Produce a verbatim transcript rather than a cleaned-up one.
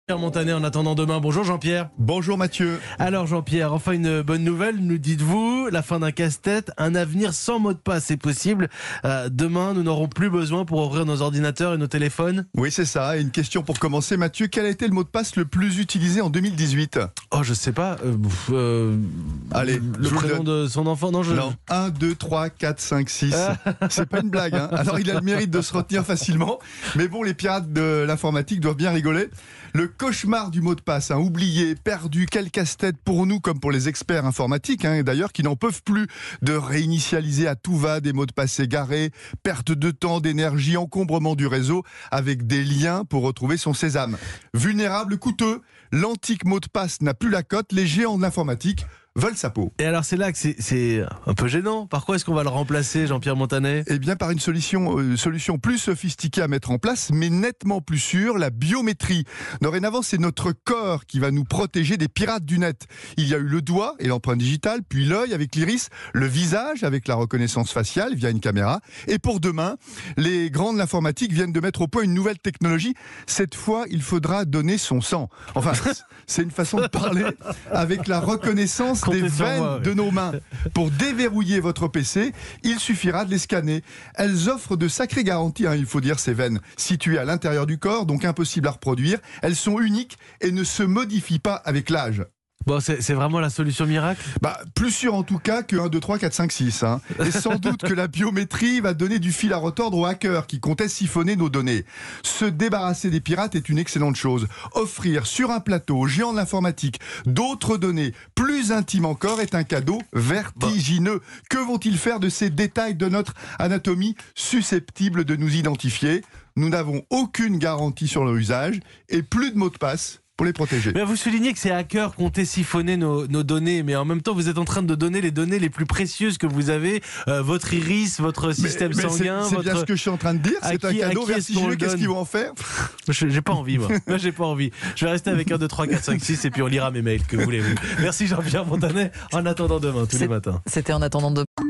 Jean-Pierre Montanet en attendant demain. Bonjour Jean-Pierre. Bonjour Mathieu. Alors Jean-Pierre, enfin une bonne nouvelle, nous dites-vous, la fin d'un casse-tête, un avenir sans mot de passe est possible. Euh, demain, nous n'aurons plus besoin pour ouvrir nos ordinateurs et nos téléphones. Oui, c'est ça. Et une question pour commencer, Mathieu. Quel a été le mot de passe le plus utilisé en deux mille dix-huit? Oh, je sais pas. Euh, euh, Allez, le prénom de son enfant. Non, je... non. un, deux, trois, quatre, cinq, six. C'est pas une blague, hein. Alors, il a le mérite de se retenir facilement. Mais bon, les pirates de l'informatique doivent bien rigoler. Le cauchemar du mot de passe, hein, oublié, perdu, quel casse-tête pour nous comme pour les experts informatiques, hein, d'ailleurs, qui n'en peuvent plus de réinitialiser à tout va des mots de passe égarés, perte de temps, d'énergie, encombrement du réseau, avec des liens pour retrouver son sésame. Vulnérable, coûteux, l'antique mot de passe n'a plus la cote, les géants de l'informatique veulent sa peau. Et alors c'est là que c'est, c'est un peu gênant. Par quoi est-ce qu'on va le remplacer, Jean-Pierre Montanet? Eh bien par une solution, euh, solution plus sophistiquée à mettre en place, mais nettement plus sûre, la biométrie. Dorénavant, c'est notre corps qui va nous protéger des pirates du net. Il y a eu le doigt et l'empreinte digitale, puis l'œil avec l'iris, le visage avec la reconnaissance faciale via une caméra. Et pour demain, les grands de l'informatique viennent de mettre au point une nouvelle technologie. Cette fois, il faudra donner son sang. Enfin, c'est une façon de parler avec la reconnaissance des veines moi, oui. de nos mains. Pour déverrouiller votre P C, il suffira de les scanner. Elles offrent de sacrées garanties, hein, il faut dire, ces veines. Situées à l'intérieur du corps, donc impossible à reproduire. Elles sont uniques et ne se modifient pas avec l'âge. Bon, c'est, c'est vraiment la solution miracle? Bah, plus sûr en tout cas que un, deux, trois, quatre, cinq, six. Hein. Et sans doute que la biométrie va donner du fil à retordre aux hackers qui comptaient siphonner nos données. Se débarrasser des pirates est une excellente chose. Offrir sur un plateau aux géants de l'informatique d'autres données plus intimes encore est un cadeau vertigineux. Que vont-ils faire de ces détails de notre anatomie susceptibles de nous identifier? Nous n'avons aucune garantie sur leur usage et plus de mots de passe pour les protéger. Mais vous soulignez que ces hackers comptaient siphonner nos, nos données, mais en même temps, vous êtes en train de donner les données les plus précieuses que vous avez, euh, votre iris, votre système mais, mais sanguin. C'est, c'est votre... bien ce que je suis en train de dire. C'est qui, un cadeau vertigineux. Qu'est-ce qu'ils vont en faire? je, J'ai pas envie, moi. moi. J'ai pas envie. Je vais rester avec un, deux, trois, quatre, cinq, six et puis on lira mes mails. Que voulez-vous? Merci Jean-Pierre Montanet. En attendant demain, tous c'est, les matins. C'était en attendant demain.